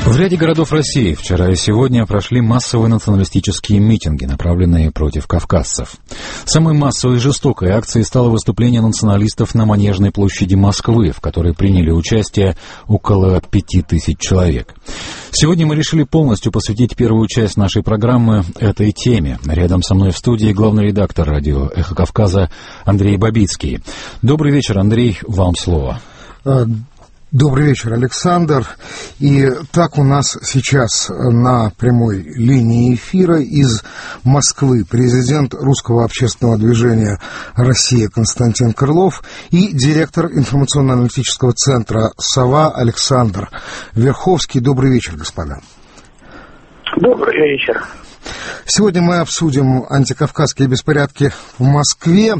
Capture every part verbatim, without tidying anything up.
В ряде городов России вчера и сегодня прошли массовые националистические митинги, направленные против кавказцев. Самой массовой и жестокой акцией стало выступление националистов на Манежной площади Москвы, в которой приняли участие около пяти тысяч человек. Сегодня мы решили полностью посвятить первую часть нашей программы этой теме. Рядом со мной в студии главный редактор радио «Эхо Кавказа» Андрей Бабицкий. Добрый вечер, Андрей, вам слово. Добрый вечер, Александр. И так у нас сейчас на прямой линии эфира из Москвы президент Русского общественного движения «Россия» Константин Крылов и директор информационно-аналитического центра «Сова» Александр Верховский. Добрый вечер, господа. Добрый вечер. Сегодня мы обсудим антикавказские беспорядки в Москве.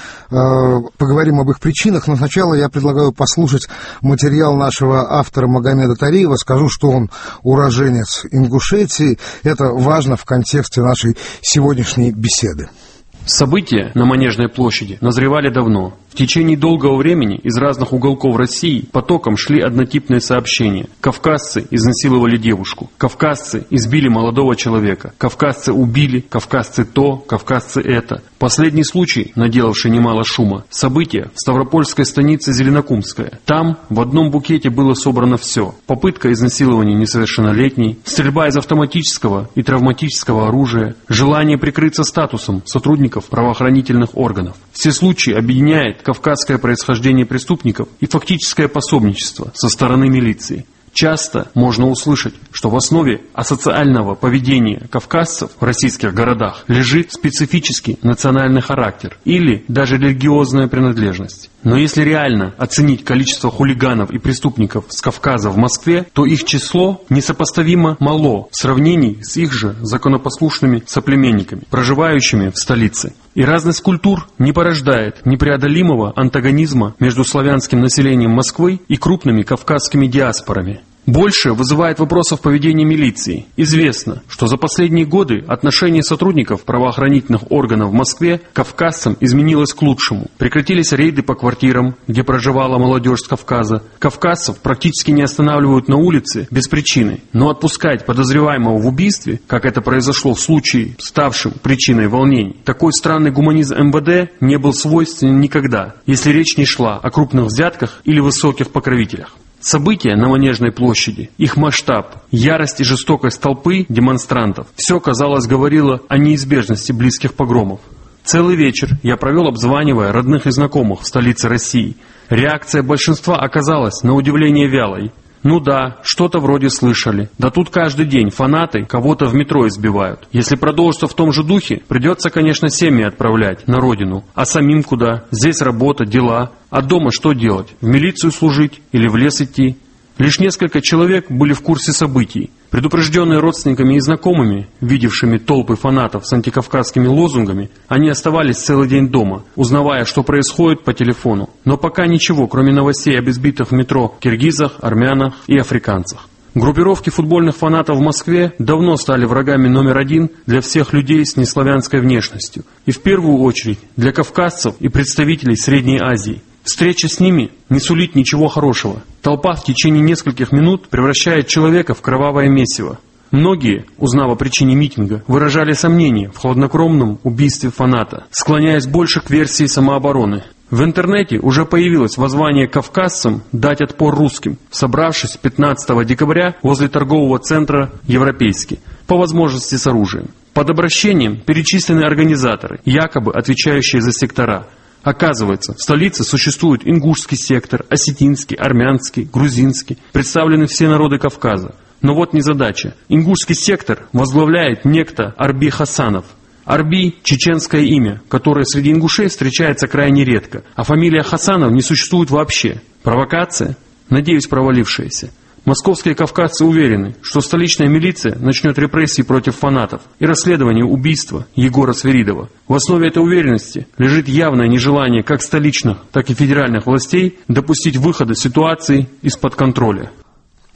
Поговорим об их причинах, но сначала я предлагаю послушать материал нашего автора Магомеда Тариева. Скажу, что он уроженец Ингушетии. Это важно в контексте нашей сегодняшней беседы. События на Манежной площади назревали давно. В течение долгого времени из разных уголков России потоком шли однотипные сообщения. Кавказцы изнасиловали девушку. Кавказцы избили молодого человека. Кавказцы убили. Кавказцы то. Кавказцы это. Последний случай, наделавший немало шума. События в Ставропольской станице Зеленокумская. Там в одном букете было собрано все. Попытка изнасилования несовершеннолетней, стрельба из автоматического и травматического оружия, желание прикрыться статусом сотрудников правоохранительных органов. Все случаи объединяет кавказское происхождение преступников и фактическое пособничество со стороны милиции. Часто можно услышать, что в основе асоциального поведения кавказцев в российских городах лежит специфический национальный характер или даже религиозная принадлежность. Но если реально оценить количество хулиганов и преступников с Кавказа в Москве, то их число несопоставимо мало в сравнении с их же законопослушными соплеменниками, проживающими в столице. И разность культур не порождает непреодолимого антагонизма между славянским населением Москвы и крупными кавказскими диаспорами. Больше вызывает вопросов поведения милиции. Известно, что за последние годы отношение сотрудников правоохранительных органов в Москве к кавказцам изменилось к лучшему. Прекратились рейды по квартирам, где проживала молодежь с Кавказа. Кавказцев практически не останавливают на улице без причины. Но отпускать подозреваемого в убийстве, как это произошло в случае, ставшем причиной волнений, такой странный гуманизм эм вэ дэ не был свойственен никогда, если речь не шла о крупных взятках или высоких покровителях. События на Манежной площади, их масштаб, ярость и жестокость толпы демонстрантов – все, казалось, говорило о неизбежности близких погромов. Целый вечер я провел, обзванивая родных и знакомых в столице России. Реакция большинства оказалась на удивление вялой. Ну да, что-то вроде слышали. Да тут каждый день фанаты кого-то в метро избивают. Если продолжится в том же духе, придется, конечно, семьи отправлять на родину. А самим куда? Здесь работа, дела. А дома что делать? В милицию служить или в лес идти? Лишь несколько человек были в курсе событий. Предупрежденные родственниками и знакомыми, видевшими толпы фанатов с антикавказскими лозунгами, они оставались целый день дома, узнавая, что происходит по телефону. Но пока ничего, кроме новостей об избитых в метро киргизах, армянах и африканцах. Группировки футбольных фанатов в Москве давно стали врагами номер один для всех людей с неславянской внешностью. И в первую очередь для кавказцев и представителей Средней Азии. Встреча с ними не сулит ничего хорошего. Толпа в течение нескольких минут превращает человека в кровавое месиво. Многие, узнав о причине митинга, выражали сомнения в хладнокровном убийстве фаната, склоняясь больше к версии самообороны. В интернете уже появилось воззвание кавказцам дать отпор русским, собравшись пятнадцатого декабря возле торгового центра «Европейский», по возможности с оружием. Под обращением перечислены организаторы, якобы отвечающие за сектора. Оказывается, в столице существует ингушский сектор, осетинский, армянский, грузинский, представлены все народы Кавказа. Но вот незадача. Ингушский сектор возглавляет некто Арби Хасанов. Арби – чеченское имя, которое среди ингушей встречается крайне редко, а фамилия Хасанов не существует вообще. Провокация? Надеюсь, провалившаяся. Московские кавказцы уверены, что столичная милиция начнет репрессии против фанатов и расследование убийства Егора Свиридова. В основе этой уверенности лежит явное нежелание как столичных, так и федеральных властей допустить выхода ситуации из-под контроля.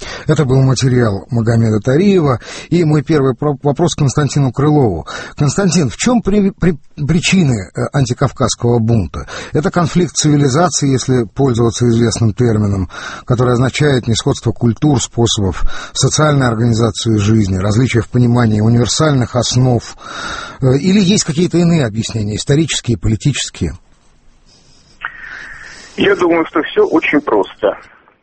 Это был материал Магомеда Тариева. И мой первый вопрос Константину Крылову. Константин, в чем при, при, причины антикавказского бунта? Это конфликт цивилизаций, если пользоваться известным термином, который означает несходство культур, способов социальной организации жизни, различия в понимании универсальных основ. Или есть какие-то иные объяснения, исторические, политические? Я думаю, что все очень просто.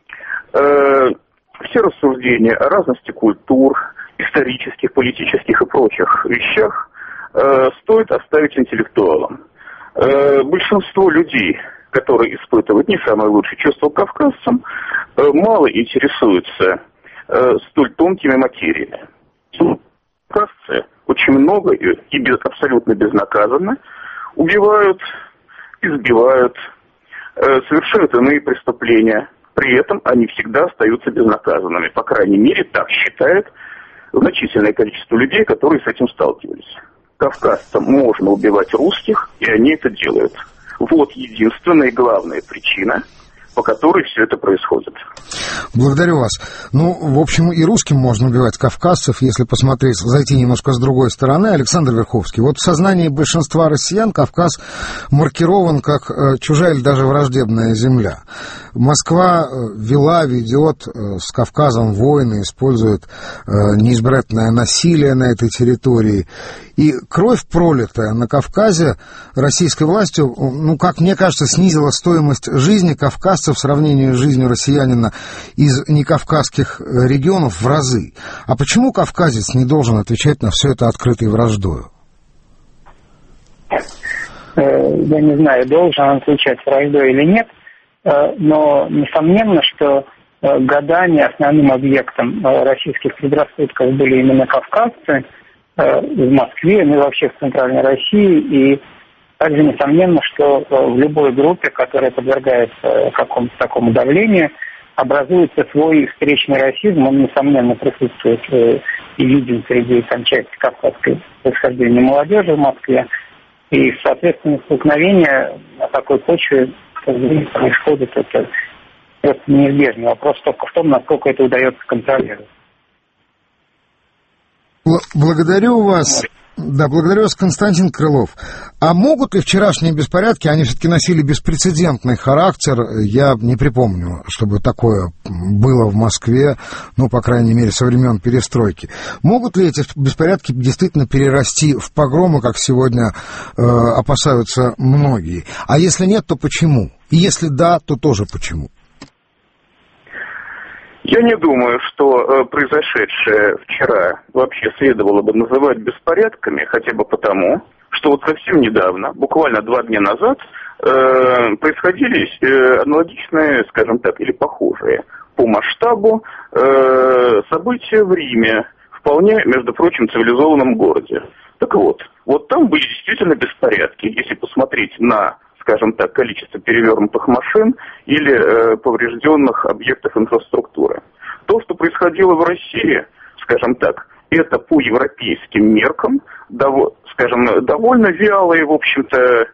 Все рассуждения о разности культур, исторических, политических и прочих вещах э, стоит оставить интеллектуалам. Э, большинство людей, которые испытывают не самые лучшие чувства к кавказцам, э, мало интересуются э, столь тонкими материями. Кавказцы очень много и, и без, абсолютно безнаказанно убивают, избивают, э, совершают иные преступления. При этом они всегда остаются безнаказанными. По крайней мере, так считает значительное количество людей, которые с этим сталкивались. Кавказцам можно убивать русских, и они это делают. Вот единственная и главная причина, по которой все это происходит. Благодарю вас. Ну, в общем, и русским можно убивать кавказцев, если посмотреть, зайти немножко с другой стороны. Александр Верховский. Вот в сознании большинства россиян Кавказ маркирован как э, чужая или даже враждебная земля. Москва э, вела, ведет э, с Кавказом войны, использует э, неизбирательное насилие на этой территории. И кровь, пролитая на Кавказе российской властью, ну, как мне кажется, снизила стоимость жизни кавказцев в сравнении с жизнью россиянина из некавказских регионов в разы. А почему кавказец не должен отвечать на все это открытой враждою? Я не знаю, должен он отвечать враждой или нет, но несомненно, что годами основным объектом российских предрассудков были именно кавказцы в Москве, ну и вообще в Центральной России, и также несомненно, что в любой группе, которая подвергается какому-то такому давлению, образуется свой встречный расизм, он, несомненно, присутствует и виден среди там, части кавказской происхождения молодежи в Москве. И, соответственно, столкновение на такой почве происходит, это просто неизбежно. Вопрос только в том, насколько это удается контролировать. Благодарю вас. Да, благодарю вас, Константин Крылов. А могут ли вчерашние беспорядки, они все-таки носили беспрецедентный характер, я не припомню, чтобы такое было в Москве, ну, по крайней мере, со времен перестройки. Могут ли эти беспорядки действительно перерасти в погромы, как сегодня э, опасаются многие? А если нет, то почему? И если да, то тоже почему? Я не думаю, что э, произошедшее вчера вообще следовало бы называть беспорядками, хотя бы потому, что вот совсем недавно, буквально два дня назад, э, происходили э, аналогичные, скажем так, или похожие по масштабу э, события в Риме, вполне, между прочим, цивилизованном городе. Так вот, вот там были действительно беспорядки, если посмотреть на, скажем так, количество перевернутых машин или э, поврежденных объектов инфраструктуры. То, что происходило в России, скажем так, это по европейским меркам, дов- скажем, довольно вялые, в общем-то,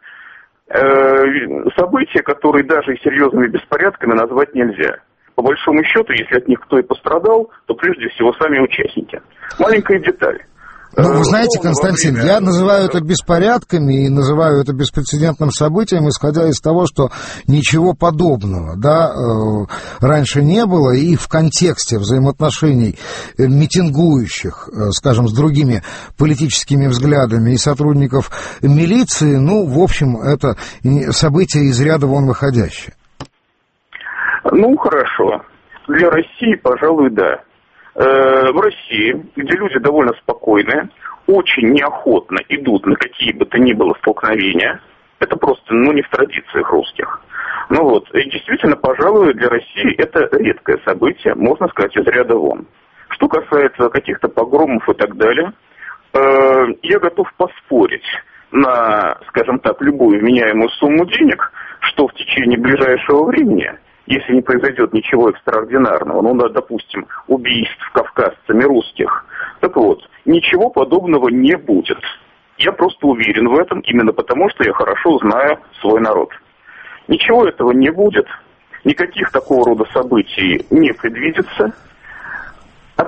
э, события, которые даже и серьезными беспорядками назвать нельзя. По большому счету, если от них кто и пострадал, то прежде всего сами участники. Маленькая деталь. Ну, вы знаете, Константин, я называю это беспорядками и называю это беспрецедентным событием, исходя из того, что ничего подобного, да, э, раньше не было, и в контексте взаимоотношений митингующих, э, скажем, с другими политическими взглядами и сотрудников милиции, ну, в общем, это событие из ряда вон выходящее. Ну, хорошо. Для России, пожалуй, да. В России, где люди довольно спокойные, очень неохотно идут на какие бы то ни было столкновения. Это просто, ну, не в традициях русских. Ну вот, и действительно, пожалуй, для России это редкое событие, можно сказать, из ряда вон. Что касается каких-то погромов и так далее, э, я готов поспорить на, скажем так, любую вменяемую сумму денег, что в течение ближайшего времени, если не произойдет ничего экстраординарного, ну, да, допустим, убийств кавказцами русских, так вот, ничего подобного не будет. Я просто уверен в этом, именно потому, что я хорошо знаю свой народ. Ничего этого не будет, никаких такого рода событий не предвидится.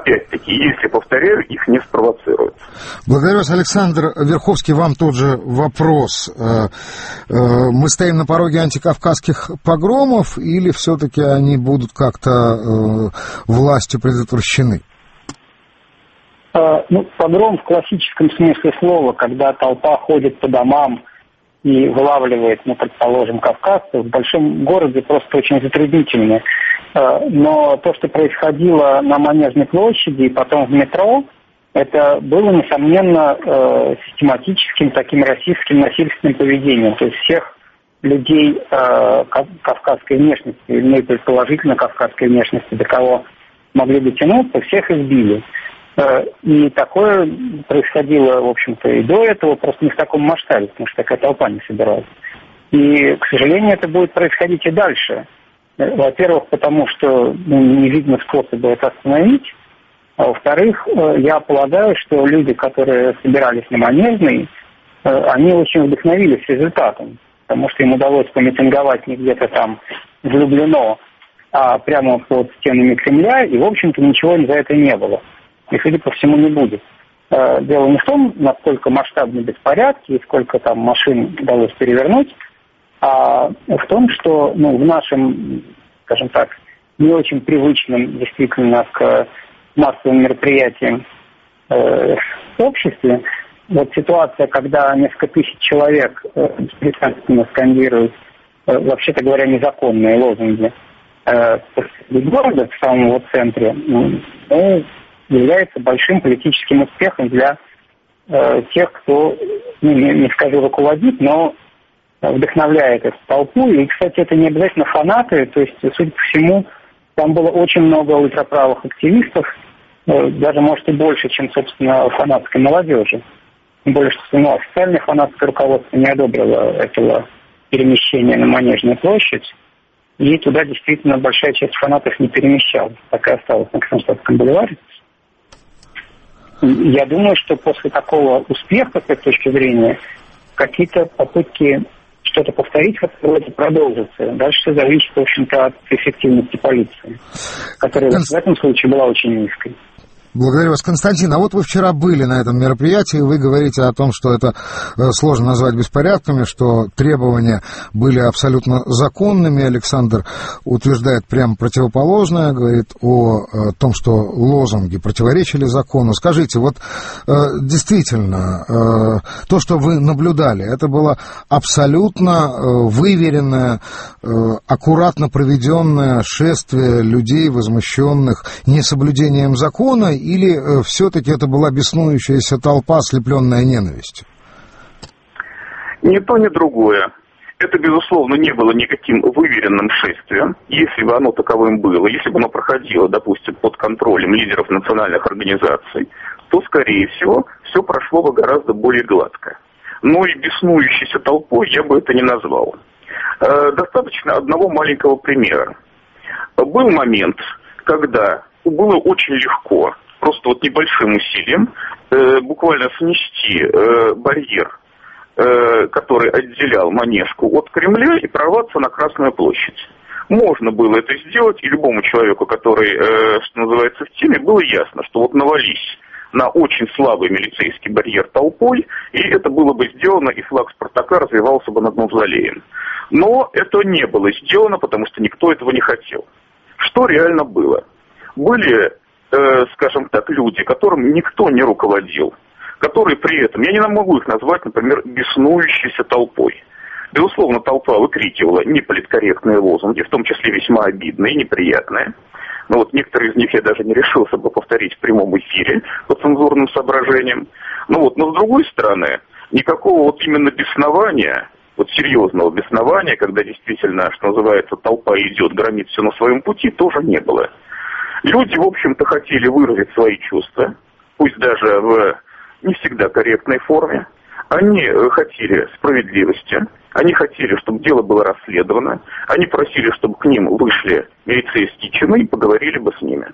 опять-таки, если, повторяю, их не спровоцируют. Благодарю вас, Александр Верховский. Вам тот же вопрос. Мы стоим на пороге антикавказских погромов или все-таки они будут как-то властью предотвращены? Ну, погром в классическом смысле слова, когда толпа ходит по домам и вылавливает, ну, предположим, кавказцев, в большом городе просто очень затруднительно. Но то, что происходило на Манежной площади и потом в метро, это было, несомненно, систематическим таким расистским насильственным поведением. То есть всех людей кавказской внешности, ну и предположительно кавказской внешности, до кого могли дотянуться, всех избили. И такое происходило, в общем-то, и до этого, просто не в таком масштабе, потому что такая толпа не собиралась. И, к сожалению, это будет происходить и дальше. Во-первых, потому что ну, не видно способа это остановить. А во-вторых, я полагаю, что люди, которые собирались на Манежной, они очень вдохновились результатом, потому что им удалось помитинговать не где-то там влюблено, а прямо под стенами Кремля, и, в общем-то, ничего за это не было. И, судя по всему, не будет. Дело не в том, насколько масштабны беспорядки и сколько там машин удалось перевернуть, а в том, что ну, в нашем, скажем так, не очень привычном действительно к массовым мероприятиям э, обществе, вот ситуация, когда несколько тысяч человек э, беспрестанно скандируют, э, вообще-то говоря, незаконные лозунги э, посреди города, в самом его центре, ну, является большим политическим успехом для э, тех, кто, ну, не, не скажу, руководит, но вдохновляет эту толпу. И, кстати, это не обязательно фанаты, то есть, судя по всему, там было очень много ультраправых активистов, э, даже, может, и больше, чем, собственно, фанатской молодежи. Тем более, что ну, официальное фанатское руководство не одобрило этого перемещения на Манежную площадь, и туда действительно большая часть фанатов не перемещалась, так и осталась на Кронштадтском бульваре. Я думаю, что после такого успеха, с этой точки зрения, какие-то попытки что-то повторить в этом роде продолжатся. Дальше все зависит, в общем-то, от эффективности полиции, которая Конст... в этом случае была очень низкой. Благодарю вас, Константин. А вот вы вчера были на этом мероприятии, вы говорите о том, что это сложно назвать беспорядками, что требования были абсолютно законными. Александр утверждает прямо противоположное, говорит о том, что лозунги противоречили закону. Скажите, вот действительно, то, что вы наблюдали, это было абсолютно выверенное, аккуратно проведенное шествие людей, возмущенных несоблюдением закона, или все-таки это была беснующаяся толпа, ослепленная ненавистью? Ни то, ни другое. Это, безусловно, не было никаким выверенным шествием. Если бы оно таковым было, если бы оно проходило, допустим, под контролем лидеров национальных организаций, то, скорее всего, все прошло бы гораздо более гладко. Но и беснующейся толпой я бы это не назвал. Достаточно одного маленького примера. Был момент, когда было очень легко, просто вот небольшим усилием, э, буквально снести э, барьер, э, который отделял Манежку от Кремля, и прорваться на Красную площадь. Можно было это сделать, и любому человеку, который, э, что называется, в теме, было ясно, что вот навались на очень слабый милицейский барьер толпой, и это было бы сделано, и флаг Спартака развивался бы над мавзолеем. Но это не было сделано, потому что никто этого не хотел. Что реально было? Были, э, скажем так, люди, которым никто не руководил, которые при этом, я не могу их назвать, например, беснующейся толпой. Безусловно, толпа выкрикивала неполиткорректные лозунги, в том числе весьма обидные и неприятные. Но вот некоторые из них я даже не решился бы повторить в прямом эфире по цензурным соображениям. Ну вот, но с другой стороны, никакого вот именно беснования, вот серьезного беснования, когда действительно, что называется, толпа идет, громит все на своем пути, тоже не было. Люди, в общем-то, хотели выразить свои чувства, пусть даже в не всегда корректной форме. Они хотели справедливости, они хотели, чтобы дело было расследовано, они просили, чтобы к ним вышли милицейские чины и поговорили бы с ними.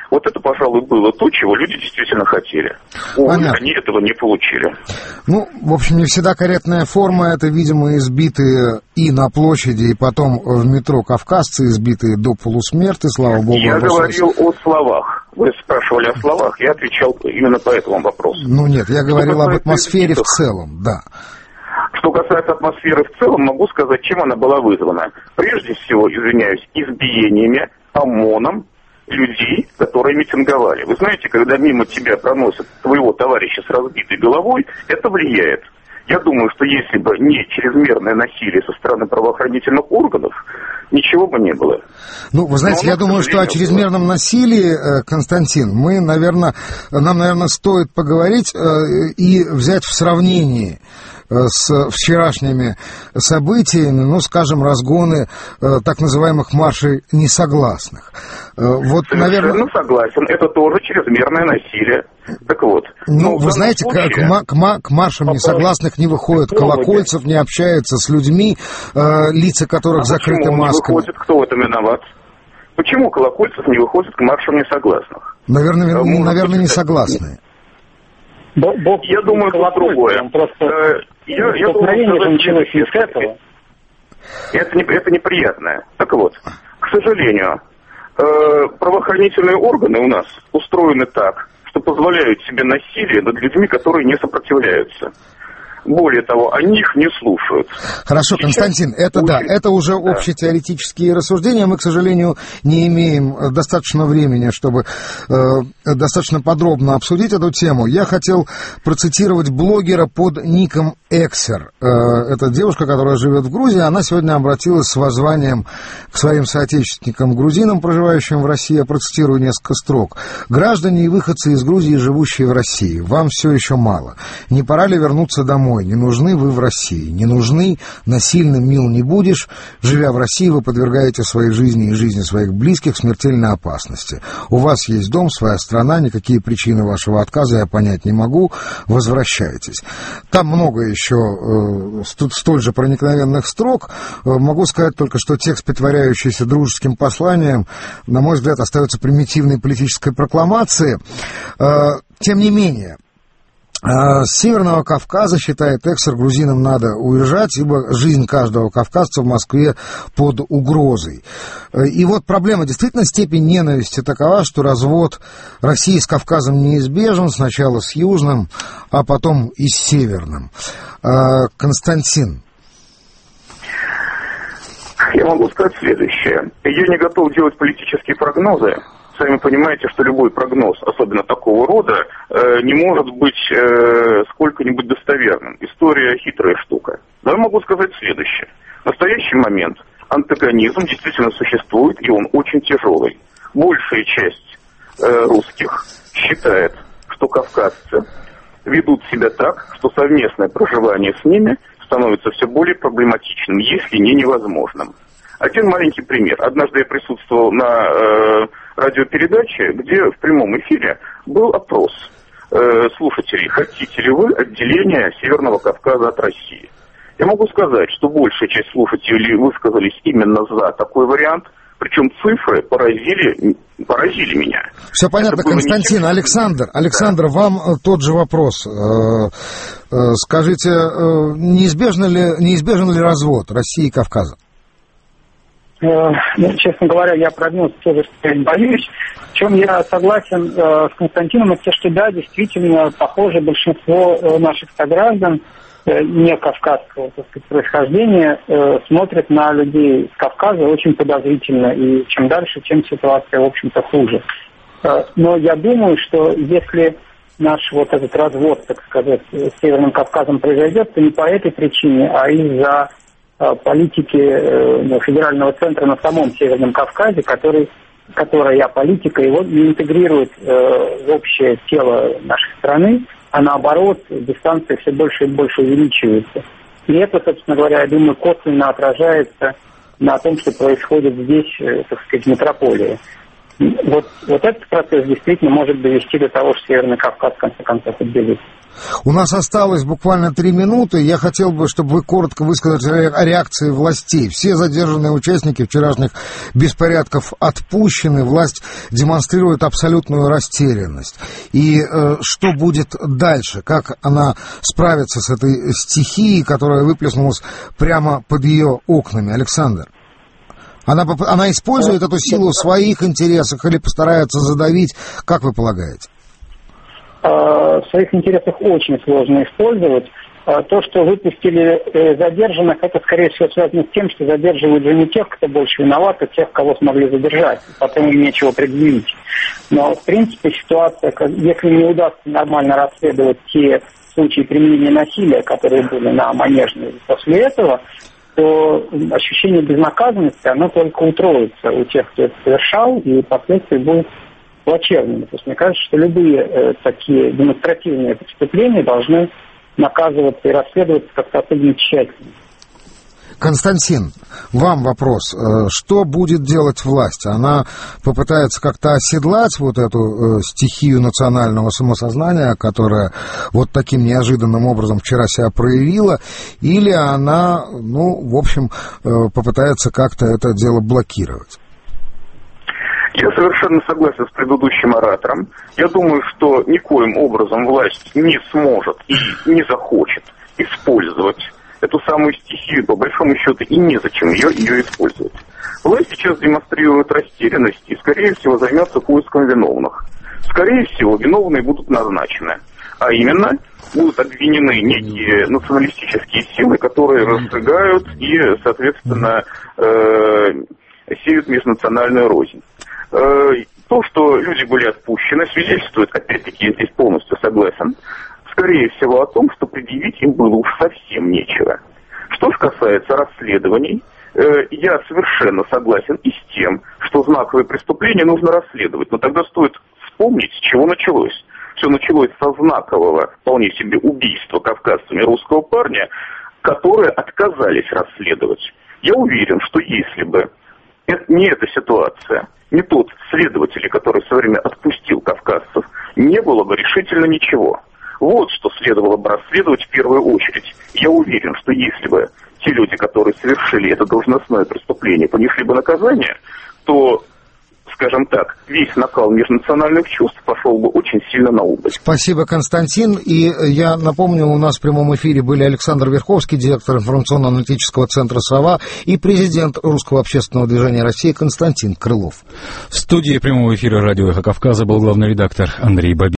Вот это, пожалуй, было то, чего люди действительно хотели. Увы, они этого не получили. Ну, в общем, не всегда корректная форма. Это, видимо, избитые и на площади, и потом в метро кавказцы, избитые до полусмерти, слава богу. Я говорил о словах. Вы спрашивали о словах, я отвечал именно по этому вопросу. Ну нет, я говорил об атмосфере в целом, да. Что касается атмосферы в целом, могу сказать, чем она была вызвана. Прежде всего, извиняюсь, избиениями, ОМОНом людей, которые митинговали. Вы знаете, когда мимо тебя проносят твоего товарища с разбитой головой, это влияет. Я думаю, что если бы не чрезмерное насилие со стороны правоохранительных органов, ничего бы не было. Ну, вы знаете, я думаю, что о чрезмерном насилии, Константин, мы, наверное, нам, наверное, стоит поговорить и взять в сравнении с вчерашними событиями, ну, скажем, разгоны так называемых маршей несогласных. Вот, Совершенно наверное... согласен, это тоже чрезмерное насилие. Так вот. Ну, вы знаете, случае... к, к, к маршам несогласных не выходят колокольцев, не общаются с людьми, э, лица которых а закрыты масками. Выходит, кто в этом виноват? Почему колокольцев не выходит к маршам несогласных? Наверное, а, наверное не согласные. Бог, я думаю, это другое. Просто э, я, я думаю, началось с этого. Это, не, это неприятное. Так вот, к сожалению, э, правоохранительные органы у нас устроены так, что позволяют себе насилие над людьми, которые не сопротивляются. Более того, они их не слушают. Хорошо, сейчас Константин, это очень... да, это уже да. общетеоретические рассуждения. Мы, к сожалению, не имеем достаточно времени, чтобы э, достаточно подробно обсудить эту тему. Я хотел процитировать блогера под ником Эксер. Э, это девушка, которая живет в Грузии. Она сегодня обратилась с воззванием к своим соотечественникам-грузинам, проживающим в России. Я процитирую несколько строк. «Граждане и выходцы из Грузии, живущие в России, вам все еще мало. Не пора ли вернуться домой? Не нужны вы в России, не нужны, насильным мил не будешь. Живя в России, вы подвергаете своей жизни и жизни своих близких смертельной опасности. У вас есть дом, своя страна, никакие причины вашего отказа я понять не могу. Возвращайтесь». Там много еще э, столь же проникновенных строк. Э, могу сказать только, что текст, притворяющийся дружеским посланием, на мой взгляд, остается примитивной политической прокламацией. Э, тем не менее, с Северного Кавказа, считает Эксер, грузинам надо уезжать, ибо жизнь каждого кавказца в Москве под угрозой. И вот проблема, действительно, степень ненависти такова, что развод России с Кавказом неизбежен, сначала с Южным, а потом и с Северным. Константин. Я могу сказать следующее. Я не готов делать политические прогнозы. Сами понимаете, что любой прогноз, особенно такого рода, э, не может быть э, сколько-нибудь достоверным. История хитрая штука. Но я могу сказать следующее. В настоящий момент антагонизм действительно существует, и он очень тяжелый. Большая часть э, русских считает, что кавказцы ведут себя так, что совместное проживание с ними становится все более проблематичным, если не невозможным. Один маленький пример. Однажды я присутствовал на э, радиопередаче, где в прямом эфире был опрос э, слушателей. Хотите ли вы отделения Северного Кавказа от России? Я могу сказать, что большая часть слушателей высказались именно за такой вариант. Причем цифры поразили, поразили меня. Все понятно, Константин. Не... Александр, Александр, да. Вам тот же вопрос. Скажите, неизбежен ли, неизбежен ли развод России и Кавказа? Ну, честно говоря, я прогноз тоже боюсь. В чем я согласен э, с Константином, это то, что да, действительно, похоже, большинство э, наших сограждан э, не кавказского, так сказать, происхождения э, смотрят на людей с Кавказа очень подозрительно, и чем дальше, тем ситуация, в общем-то, хуже. Э, но я думаю, что если наш вот этот развод, так сказать, с Северным Кавказом произойдет, то не по этой причине, а из-за политики ну, федерального центра на самом Северном Кавказе, который, которая политика его не интегрирует э, в общее тело нашей страны, а наоборот, дистанция все больше и больше увеличивается. И это, собственно говоря, я думаю, косвенно отражается на том, что происходит здесь, э, так сказать, в метрополии. Вот, вот этот процесс действительно может довести до того, что Северный Кавказ в конце концов отделится. У нас осталось буквально три минуты. Я хотел бы, чтобы вы коротко высказали о реакции властей. Все задержанные участники вчерашних беспорядков отпущены. Власть демонстрирует абсолютную растерянность. И э, что будет дальше? Как она справится с этой стихией, которая выплеснулась прямо под ее окнами? Александр. Она, она использует эту силу в своих интересах или постарается задавить? Как вы полагаете? В своих интересах очень сложно использовать. То, что выпустили задержанных, это, скорее всего, связано с тем, что задерживают же не тех, кто больше виноват, а тех, кого смогли задержать. Потом им нечего предъявить. Но, в принципе, ситуация, если не удастся нормально расследовать те случаи применения насилия, которые были на Манежной после этого, то ощущение безнаказанности, оно только утроится у тех, кто это совершал, и последствия будут плачевными. То есть мне кажется, что любые э, такие демонстративные преступления должны наказываться и расследоваться как-то особенно тщательно. Константин, вам вопрос. Что будет делать власть? Она попытается как-то оседлать вот эту э, стихию национального самосознания, которая вот таким неожиданным образом вчера себя проявила, или она, ну, в общем, э, попытается как-то это дело блокировать? Я совершенно согласен с предыдущим оратором. Я думаю, что никоим образом власть не сможет и не захочет использовать эту самую стихию, по большому счету, и незачем ее, ее использовать. Власть сейчас демонстрирует растерянность и, скорее всего, займется поиском виновных. Скорее всего, виновные будут назначены. А именно, будут обвинены некие националистические силы, которые разжигают и, соответственно, э, сеют межнациональную рознь. То, что люди были отпущены, свидетельствует, опять-таки, я здесь полностью согласен, скорее всего о том, что предъявить им было уж совсем нечего. Что же касается расследований, я совершенно согласен и с тем, что знаковые преступления нужно расследовать, но тогда стоит вспомнить, с чего началось. Все началось со знакового, вполне себе, убийства кавказцами русского парня, которые отказались расследовать. Я уверен, что если бы это, не эта ситуация, не тот следователь, который в свое время отпустил кавказцев, не было бы решительно ничего. Вот что следовало бы расследовать в первую очередь. Я уверен, что если бы те люди, которые совершили это должностное преступление, понесли бы наказание, то, скажем так, весь накал межнациональных чувств пошел бы очень сильно на убыль. Спасибо, Константин. И я напомню, у нас в прямом эфире были Александр Верховский, директор информационно-аналитического центра «Сова», и президент Русского общественного движения России Константин Крылов. В студии прямого эфира радио «Эхо Кавказа» был главный редактор Андрей Бабин.